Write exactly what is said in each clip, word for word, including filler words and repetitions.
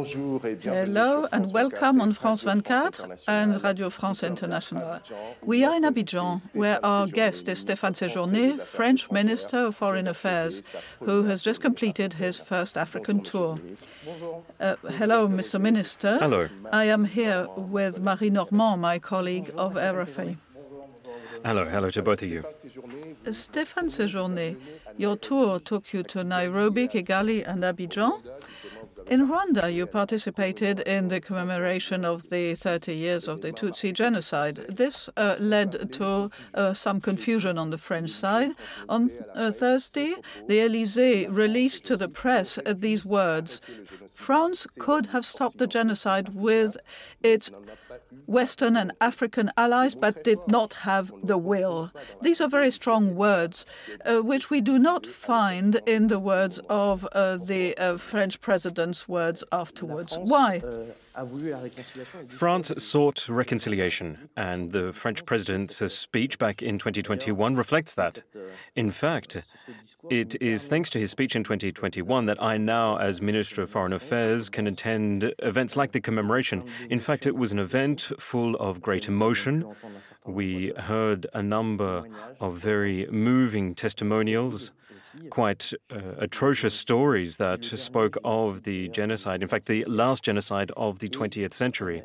Hello and welcome on France twenty-four and Radio France International. We are in Abidjan, where our guest is Stéphane Séjourné, French Minister of Foreign Affairs, who has just completed his first African tour. Uh, hello, Mister Minister. Hello. I am here with Marie Normand, my colleague of R F A. Hello, hello to both of you. Stéphane Séjourné, your tour took you to Nairobi, Kigali, and Abidjan. In Rwanda, you participated in the commemoration of the thirty years of the Tutsi genocide. This uh, led to uh, some confusion on the French side. On uh, Thursday, the Élysée released to the press uh, these words: France could have stopped the genocide with its Western and African allies, but did not have the will. These are very strong words, uh, which we do not find in the words of uh, the uh, French president's words afterwards. Why? France sought reconciliation, and the French president's speech back in twenty twenty-one reflects that. In fact, it is thanks to his speech in twenty twenty-one that I now, as Minister of Foreign Affairs, can attend events like the commemoration. In fact, it was an event full of great emotion. We heard a number of very moving testimonials, quite uh, atrocious stories that spoke of the genocide, in fact, the last genocide of the twentieth century.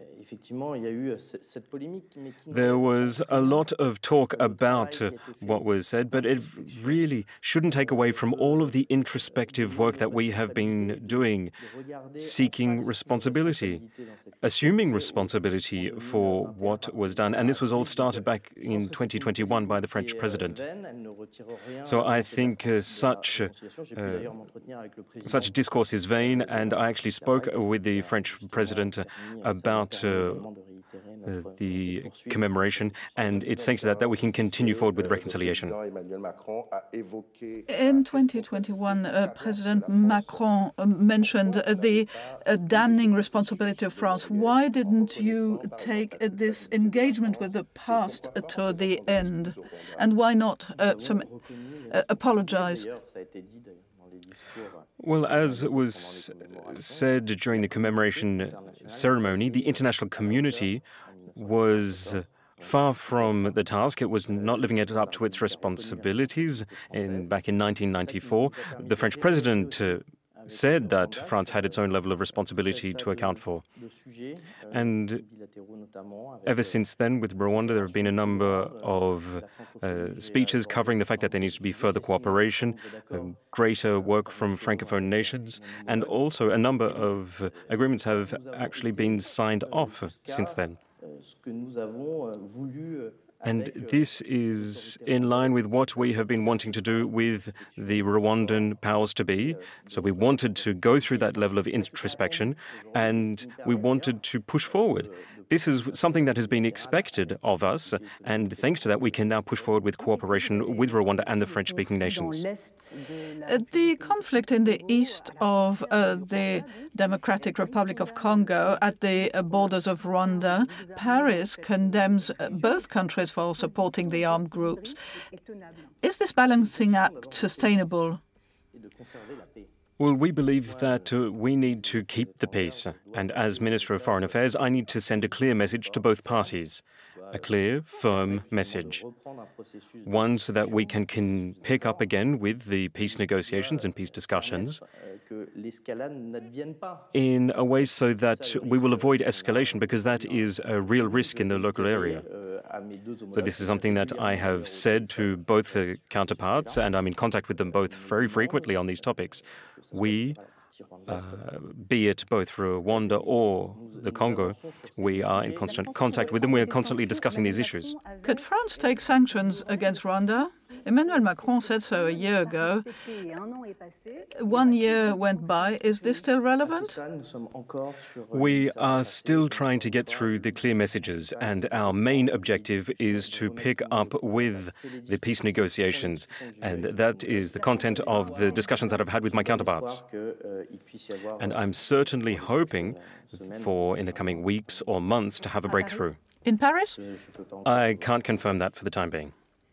There was a lot of talk about uh, what was said, but it really shouldn't take away from all of the introspective work that we have been doing, seeking responsibility, assuming responsibility for what was done. And this was all started back in twenty twenty-one by the French president. So I think uh, such, uh, such discourse is vain, and I actually spoke with the French president uh, about uh, Uh, the commemoration, and it's thanks to that that we can continue forward with reconciliation. In twenty twenty-one, uh, President Macron uh, mentioned uh, the uh, damning responsibility of France. Why didn't you take uh, this engagement with the past uh, to the end? And why not uh, some, uh, apologize? Well, as was said during the commemoration ceremony, the international community was far from the task. It was not living it up to its responsibilities. In, back in nineteen ninety-four, the French president uh, said that France had its own level of responsibility to account for. And ever since then, with Rwanda, there have been a number of uh, speeches covering the fact that there needs to be further cooperation, uh, greater work from Francophone nations, and also a number of uh, agreements have actually been signed off since then. And this is in line with what we have been wanting to do with the Rwandan powers to be. So we wanted to go through that level of introspection, and we wanted to push forward. This is something that has been expected of us, and thanks to that, we can now push forward with cooperation with Rwanda and the French-speaking nations. Uh, the conflict in the east of uh, the Democratic Republic of Congo at the uh, borders of Rwanda, Paris condemns uh, both countries for supporting the armed groups. Is this balancing act sustainable? Well, we believe that uh, we need to keep the peace. And as Minister of Foreign Affairs, I need to send a clear message to both parties. A clear, firm message. One so that we can, can pick up again with the peace negotiations and peace discussions in a way so that we will avoid escalation, because that is a real risk in the local area. So this is something that I have said to both the counterparts, and I'm in contact with them both very frequently on these topics. We, uh, be it both Rwanda or the Congo, we are in constant contact with them. We are constantly discussing these issues. Could France take sanctions against Rwanda? Emmanuel Macron said so a year ago. One year went by. Is this still relevant? We are still trying to get through the clear messages, and our main objective is to pick up with the peace negotiations, and that is the content of the discussions that I've had with my counterparts. And I'm certainly hoping for, in the coming weeks or months, to have a breakthrough. In Paris? I can't confirm that for the time being.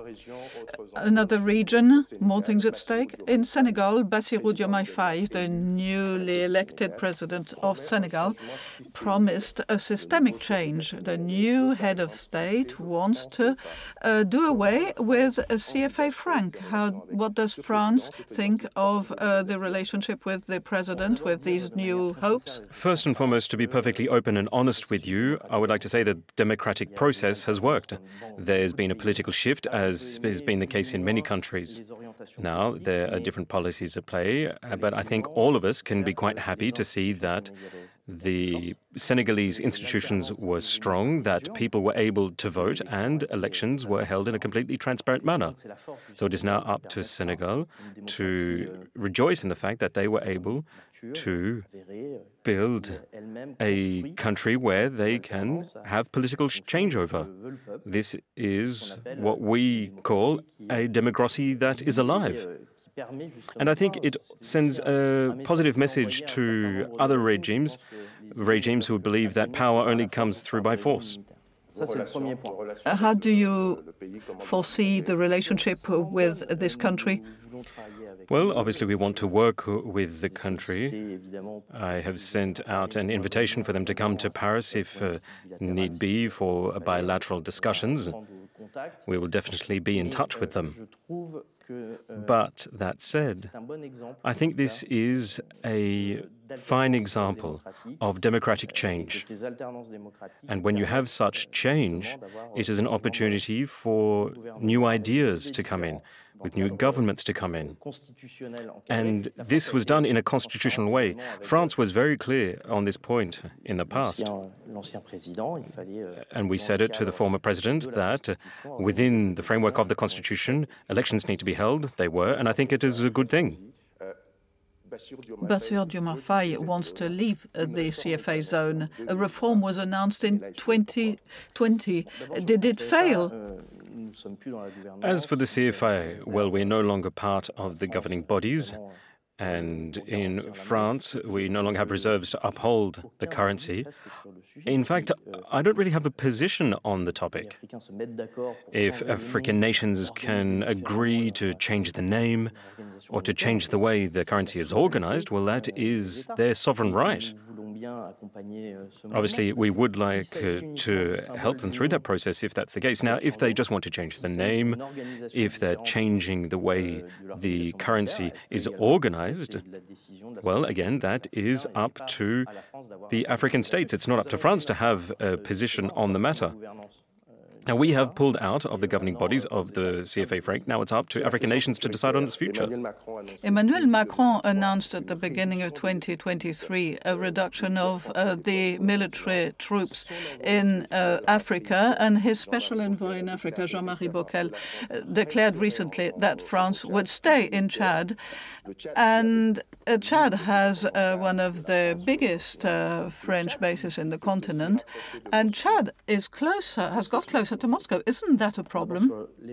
Another region, more things at stake. In Senegal, Bassirou Diomaye Faye, the newly elected president of Senegal, promised a systemic change. The new head of state wants to uh, do away with a C F A franc. How, what does France think of uh, the relationship with the president, with these new hopes? First and foremost, to be perfectly open and honest with you, I would like to say the democratic process has worked. There's been a political shift, as has been the case in many countries. Now, there are different policies at play, but I think all of us can be quite happy to see that the Senegalese institutions were strong, that people were able to vote, and elections were held in a completely transparent manner. So it is now up to Senegal to rejoice in the fact that they were able to build a country where they can have political changeover. This is what we call a democracy that is alive. And I think it sends a positive message to other regimes, regimes who believe that power only comes through by force. Uh, how do you foresee the relationship with this country? Well, obviously, we want to work with the country. I have sent out an invitation for them to come to Paris if uh, need be for bilateral discussions. We will definitely be in touch with them. But that said, I think this is a fine example of democratic change. And when you have such change, it is an opportunity for new ideas to come in, with new governments to come in. And this was done in a constitutional way. France was very clear on this point in the past. And we said it to the former president that within the framework of the constitution, elections need to be held. They were, and I think it is a good thing. Bassirou Diomaye Faye wants to leave the C F A zone. A reform was announced in twenty twenty. Did it fail? As for the C F A, well, we're no longer part of the governing bodies. And in France, we no longer have reserves to uphold the currency. In fact, I don't really have a position on the topic. If African nations can agree to change the name or to change the way the currency is organized, well, that is their sovereign right. Obviously, we would like uh, to help them through that process if that's the case. Now, if they just want to change the name, if they're changing the way the currency is organized, well, again, that is up to the African states. It's not up to France to have a position on the matter. Now, we have pulled out of the governing bodies of the C F A franc. Now it's up to African nations to decide on its future. Emmanuel Macron announced at the beginning of twenty twenty-three a reduction of uh, the military troops in uh, Africa, and his special envoy in Africa, Jean-Marie Bockel, uh, declared recently that France would stay in Chad. And uh, Chad has uh, one of the biggest uh, French bases in the continent, and Chad is closer, has got closer to Moscow. Isn't that a problem?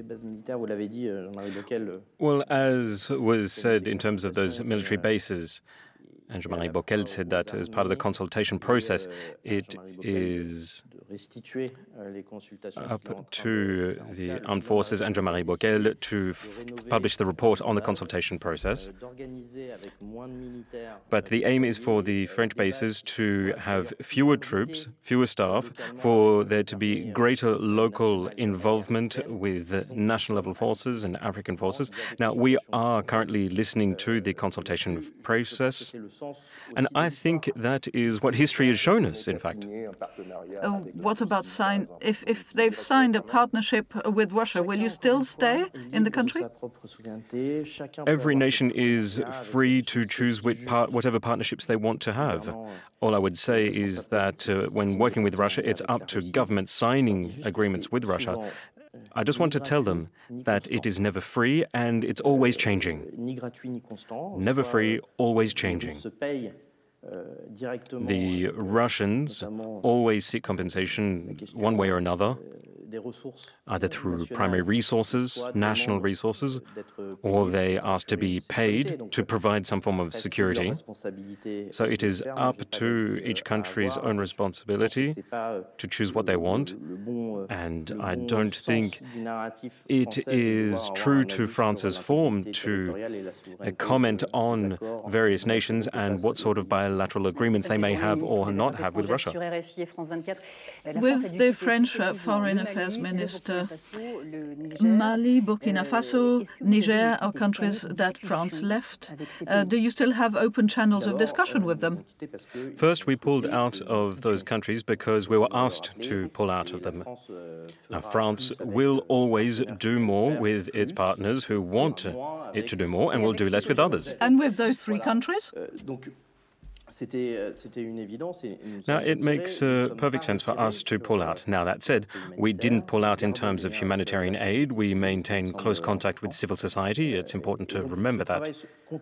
Well, as was said in terms of those military bases, and Jean-Marie Bockel said that as part of the consultation process, it is up to the armed forces and Jean-Marie Bockel to f publish the report on the consultation process. But the aim is for the French bases to have fewer troops, fewer staff, for there to be greater local involvement with national-level forces and African forces. Now, we are currently listening to the consultation process, and I think that is what history has shown us, in fact. Uh, what about sign? If, if they've signed a partnership with Russia, will you still stay in the country? Every nation is free to choose which part, whatever partnerships they want to have. All I would say is that uh, when working with Russia, it's up to governments signing agreements with Russia. I just want to tell them that it is never free and it's always changing. Never free, always changing. The Russians always seek compensation one way or another, either through primary resources, national resources, or they ask to be paid to provide some form of security. So it is up to each country's own responsibility to choose what they want. And I don't think it is true to France's form to comment on various nations and what sort of bilateral agreements they may have or not have with Russia. With the French Foreign Affairs Minister, Mali, Burkina Faso, Niger are countries that France left. Uh, do you still have open channels of discussion with them? First, we pulled out of those countries because we were asked to pull out of them. Now, France will always do more with its partners who want it to do more and will do less with others. And with those three countries? Now, it makes uh, perfect sense for us to pull out. Now, that said, we didn't pull out in terms of humanitarian aid. We maintain close contact with civil society. It's important to remember that.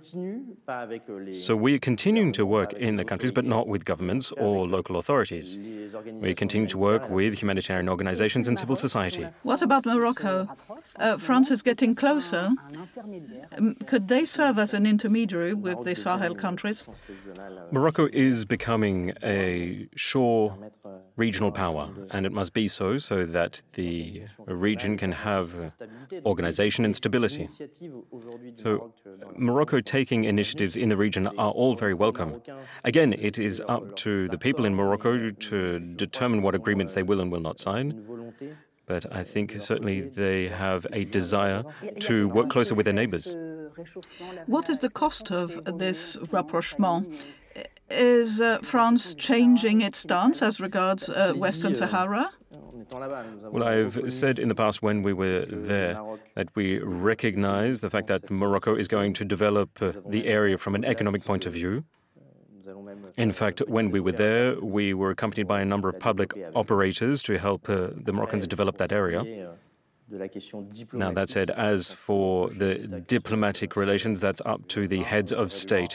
So we're continuing to work in the countries, but not with governments or local authorities. We continue to work with humanitarian organizations and civil society. What about Morocco? Uh, France is getting closer. Um, could they serve as an intermediary with the Sahel countries? Morocco is becoming a shore regional power, and it must be so, so that the region can have organization and stability. So Morocco taking initiatives in the region are all very welcome. Again, it is up to the people in Morocco to determine what agreements they will and will not sign. But I think certainly they have a desire to work closer with their neighbors. What is the cost of this rapprochement? Is uh, France changing its stance as regards uh, Western Sahara? Well, I've said in the past when we were there that we recognize the fact that Morocco is going to develop uh, the area from an economic point of view. In fact, when we were there, we were accompanied by a number of public operators to help uh, the Moroccans develop that area. Now, that said, as for the diplomatic relations, that's up to the heads of state.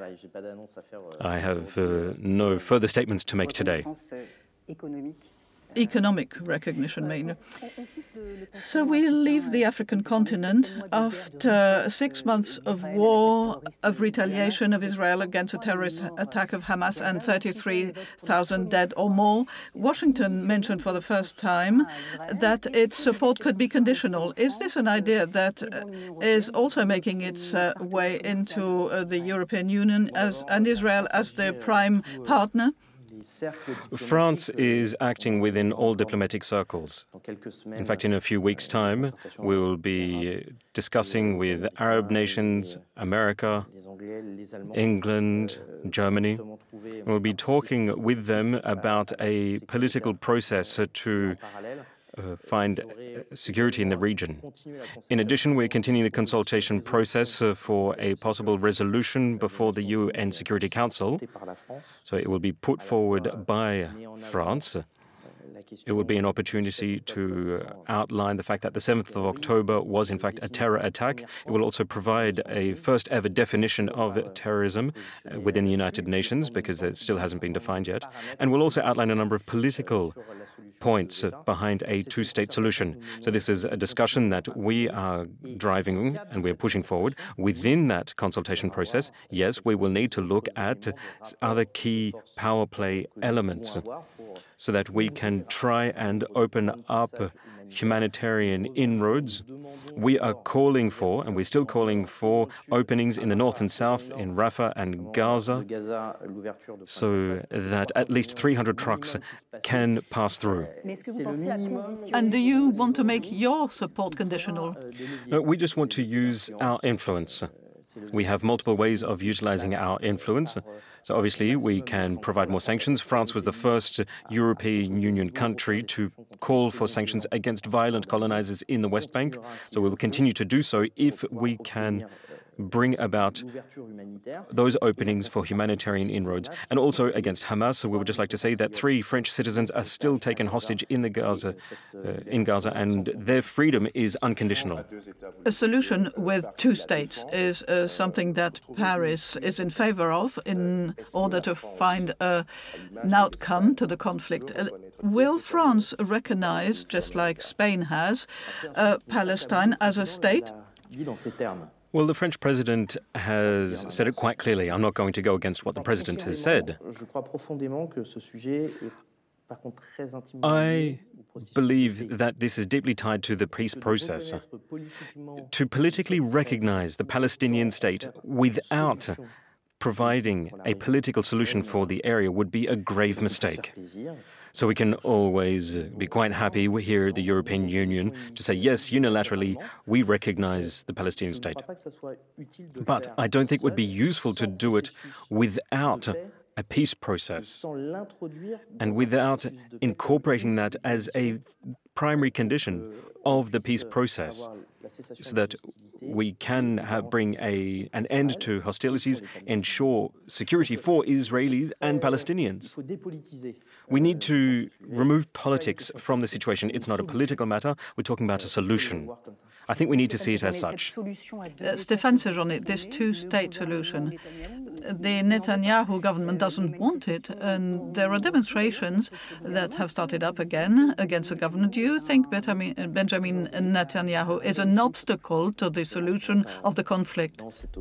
I have uh, no further statements to make today. Economic recognition, mainly. So we leave the African continent after six months of war, of retaliation of Israel against a terrorist attack of Hamas and thirty-three thousand dead or more. Washington mentioned for the first time that its support could be conditional. Is this an idea that uh, is also making its uh, way into uh, the European Union as, and Israel as the prime partner? France is acting within all diplomatic circles. In fact, in a few weeks' time, we will be discussing with Arab nations, America, England, Germany. We'll be talking with them about a political process to Uh, find uh, security in the region. In addition, we're continuing the consultation process uh, for a possible resolution before the U N Security Council. So it will be put forward by France. It would be an opportunity to outline the fact that the seventh of October was in fact a terror attack. It will also provide a first ever definition of terrorism within the United Nations, because it still hasn't been defined yet. And will also outline a number of political points behind a two-state solution. So this is a discussion that we are driving and we're pushing forward. Within that consultation process, yes, we will need to look at other key power play elements, so that we can try and open up humanitarian inroads. We are calling for, and we're still calling for, openings in the north and south, in Rafah and Gaza, so that at least three hundred trucks can pass through. And do you want to make your support conditional? No, we just want to use our influence. We have multiple ways of utilizing our influence. So obviously, we can provide more sanctions. France was the first European Union country to call for sanctions against violent colonizers in the West Bank. So we will continue to do so if we can bring about those openings for humanitarian inroads. And also against Hamas, we would just like to say that three French citizens are still taken hostage in the Gaza, uh, in Gaza, and their freedom is unconditional. A solution with two states is uh, something that Paris is in favor of in order to find uh, an outcome to the conflict. Uh, will France recognize, just like Spain has, uh, Palestine as a state? Well, the French president has said it quite clearly. I'm not going to go against what the president has said. I believe that this is deeply tied to the peace process. To politically recognize the Palestinian state without providing a political solution for the area would be a grave mistake. So we can always be quite happy here at the European Union to say, yes, unilaterally, we recognize the Palestinian state. But I don't think it would be useful to do it without a peace process and without incorporating that as a primary condition of the peace process, so that we can have, bring a, an end to hostilities, ensure security for Israelis and Palestinians. We need to remove politics from the situation. It's not a political matter. We're talking about a solution. I think we need to see it as such. Uh, Stéphane Séjourné, this two-state solution, the Netanyahu government doesn't want it, and there are demonstrations that have started up again against the government. Do you think Benjamin Netanyahu is an obstacle to the solution of the conflict?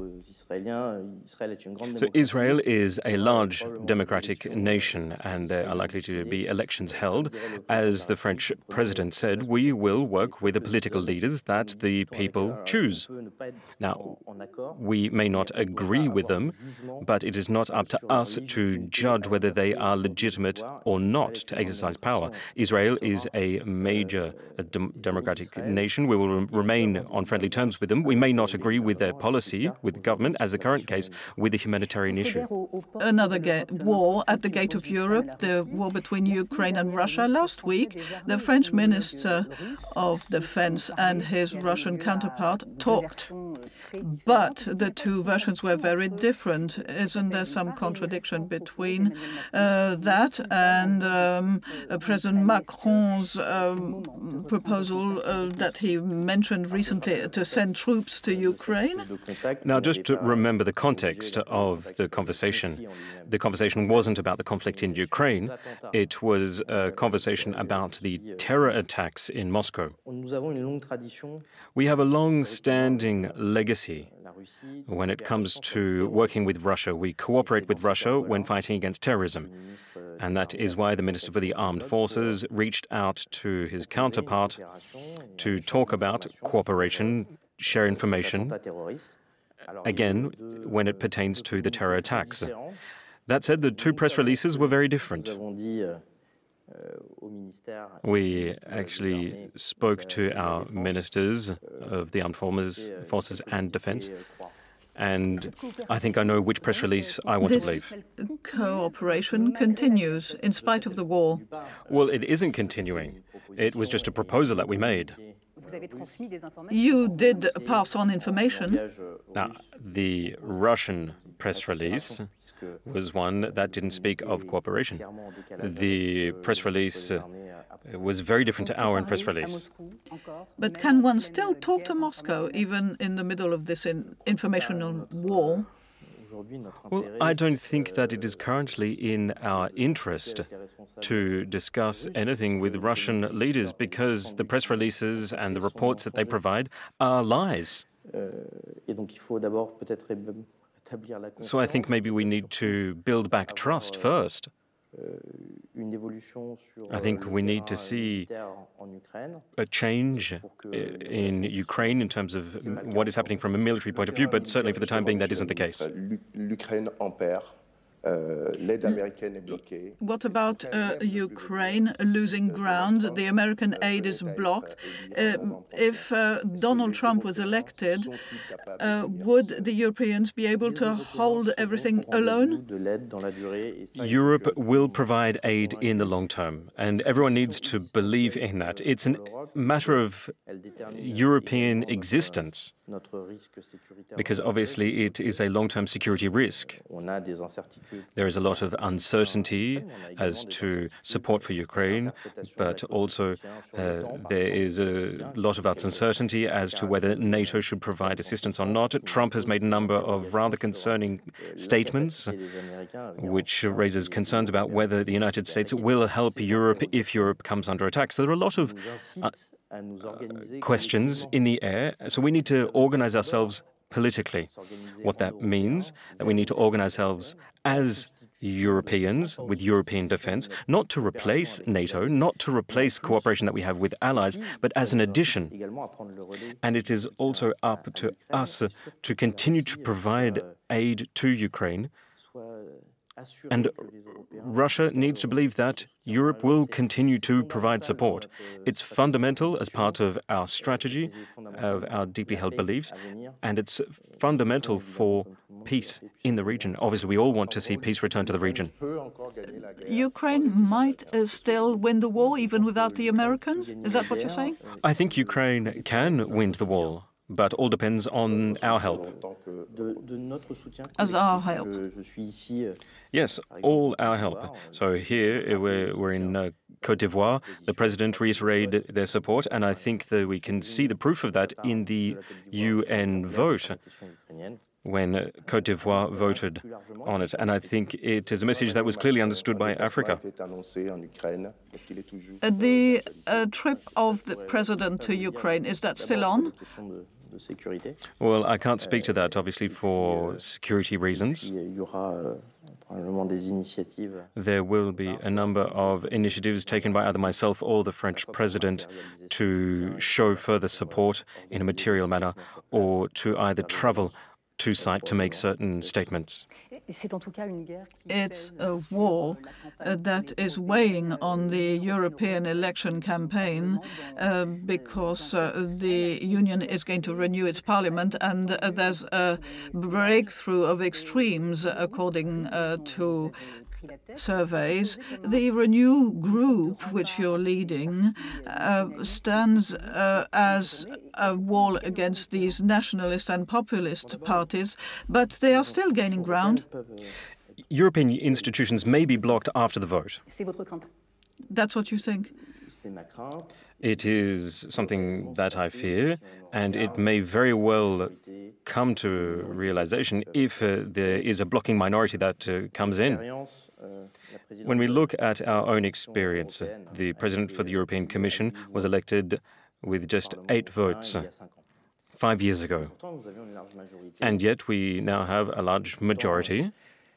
So Israel is a large democratic nation, and there are likely to be elections held. As the French president said, we will work with the political leaders that the people choose. Now, we may not agree with them, but it is not up to us to judge whether they are legitimate or not to exercise power. Israel is a major dem democratic nation. We will re remain on friendly terms with them. We may not agree with their policy, with the government, as the current case, with the humanitarian issue. Another war at the gate of Europe, the war between Ukraine and Russia. Last week, the French Minister of Defense and his Russian counterpart talked, but the two versions were very different. Isn't there some contradiction between uh, that and um, uh, President Macron's um, proposal uh, that he mentioned recently to send troops to Ukraine? Now, just to remember the context of the conversation. The conversation wasn't about the conflict in Ukraine. It was a conversation about the terror attacks in Moscow. We have a long-standing legacy when it comes to working with Russia. We cooperate with Russia when fighting against terrorism. And that is why the Minister for the Armed Forces reached out to his counterpart to talk about cooperation, share information, again, when it pertains to the terror attacks. That said, the two press releases were very different. We actually spoke to our ministers of the armed forces and defense, and I think I know which press release I want this to believe. Cooperation continues in spite of the war. Well, it isn't continuing. It was just a proposal that we made. You did pass on information. Now, the Russian press release was one that didn't speak of cooperation. The press release uh, was very different to our press release. But can one still talk to Moscow, even in the middle of this in informational war? Well, I don't think that it is currently in our interest to discuss anything with Russian leaders because the press releases and the reports that they provide are lies. So I think maybe we need to build back trust first. I think we need to see a change in Ukraine in terms of what is happening from a military point of view, but certainly for the time being that isn't the case. What about uh, Ukraine losing ground? The American aid is blocked. Uh, if uh, Donald Trump was elected, uh, would the Europeans be able to hold everything alone? Europe will provide aid in the long term, and everyone needs to believe in that. It's a matter of European existence, because obviously it is a long-term security risk. There is a lot of uncertainty as to support for Ukraine, but also uh, there is a lot of uncertainty as to whether NATO should provide assistance or not. Trump has made a number of rather concerning statements, which raises concerns about whether the United States will help Europe if Europe comes under attack. So there are a lot of uh, uh, questions in the air. So we need to organize ourselves politically. What that means, that we need to organize ourselves as Europeans with European defense, not to replace NATO, not to replace cooperation that we have with allies, but as an addition. And it is also up to us to continue to provide aid to Ukraine. And Russia needs to believe that Europe will continue to provide support. It's fundamental as part of our strategy, of our deeply held beliefs, and it's fundamental for peace in the region. Obviously, we all want to see peace return to the region. Ukraine might uh, still win the war even without the Americans? Is that what you're saying? I think Ukraine can win the war, but all depends on our help. As our help. Yes, all our help. So here we're, we're in uh, Côte d'Ivoire. The president reiterated their support, and I think that we can see the proof of that in the U N vote when uh, Côte d'Ivoire voted on it. And I think it is a message that was clearly understood by Africa. Uh, the uh, trip of the president to Ukraine, is that still on? Well, I can't speak to that, obviously, for security reasons. There will be a number of initiatives taken by either myself or the French president to show further support in a material manner or to either travel to site to make certain statements. It's a war uh, that is weighing on the European election campaign uh, because uh, the Union is going to renew its parliament, and uh, there's a breakthrough of extremes according uh, to surveys. The Renew group, which you're leading, uh, stands uh, as a wall against these nationalist and populist parties, but they are still gaining ground. European institutions may be blocked after the vote. That's what you think? It is something that I fear, and it may very well come to realization if uh, there is a blocking minority that uh, comes in. When we look at our own experience, the President for the European Commission was elected with just eight votes five years ago. And yet we now have a large majority.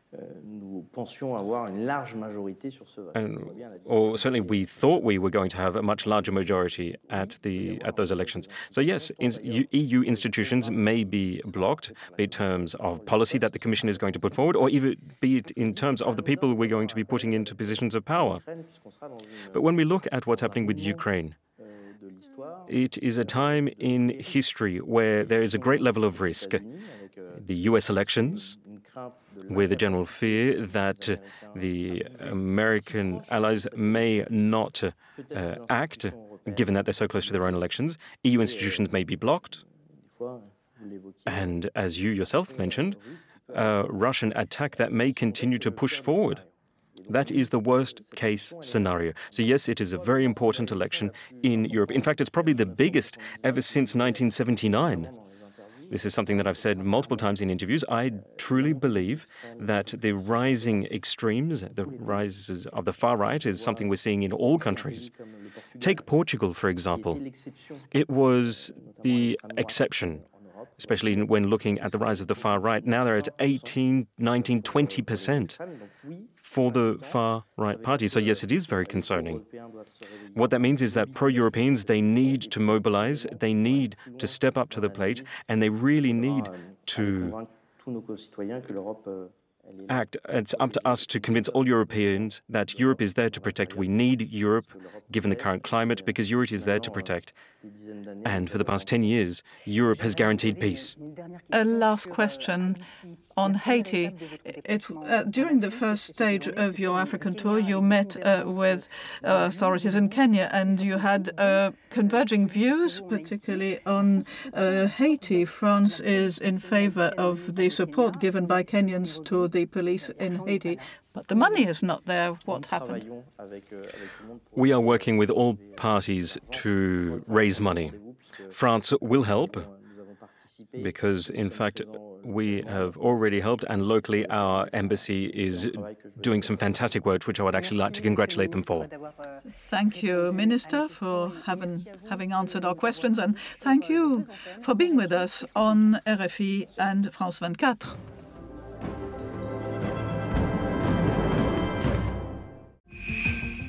And, or certainly we thought we were going to have a much larger majority at the at those elections. So yes, in, E U institutions may be blocked, be it in terms of policy that the Commission is going to put forward, or even be it in terms of the people we're going to be putting into positions of power. But when we look at what's happening with Ukraine, it is a time in history where there is a great level of risk. The U S elections, with a general fear that uh, the American allies may not uh, act, given that they're so close to their own elections. E U institutions may be blocked. And as you yourself mentioned, a Russian attack that may continue to push forward. That is the worst-case scenario. So yes, it is a very important election in Europe. In fact, it's probably the biggest ever since nineteen seventy-nine. This is something that I've said multiple times in interviews. I truly believe that the rising extremes, the rises of the far right, is something we're seeing in all countries. Take Portugal, for example. It was the exception, especially when looking at the rise of the far right. Now they're at eighteen, nineteen, twenty percent for the far right party. So yes, it is very concerning. What that means is that pro-Europeans, they need to mobilize, they need to step up to the plate, and they really need to act. It's up to us to convince all Europeans that Europe is there to protect. We need Europe, given the current climate, because Europe is there to protect. And for the past ten years, Europe has guaranteed peace. A last question on Haiti. It, uh, during the first stage of your African tour, you met uh, with uh, authorities in Kenya, and you had uh, converging views, particularly on uh, Haiti. France is in favor of the support given by Kenyans to the police in Haiti. But the money is not there. What happened? We are working with all parties to raise money. France will help because, in fact, we have already helped, and locally our embassy is doing some fantastic work, which I would actually like to congratulate them for. Thank you, Minister, for having, having answered our questions, and thank you for being with us on R F I and France twenty-four.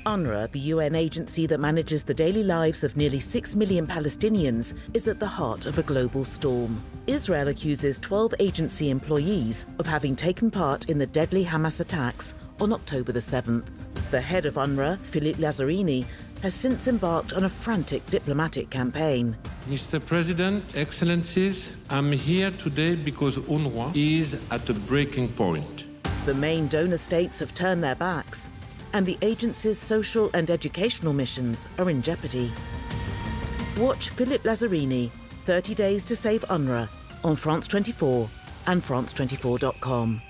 UNRWA, the U N agency that manages the daily lives of nearly six million Palestinians, is at the heart of a global storm. Israel accuses twelve agency employees of having taken part in the deadly Hamas attacks on October the seventh. The head of UNRWA, Philippe Lazzarini, has since embarked on a frantic diplomatic campaign. Mister President, Excellencies, I'm here today because UNRWA is at a breaking point. The main donor states have turned their backs, and the agency's social and educational missions are in jeopardy. Watch Philippe Lazzarini, thirty days to Save UNRWA, on France twenty-four and France twenty-four dot com.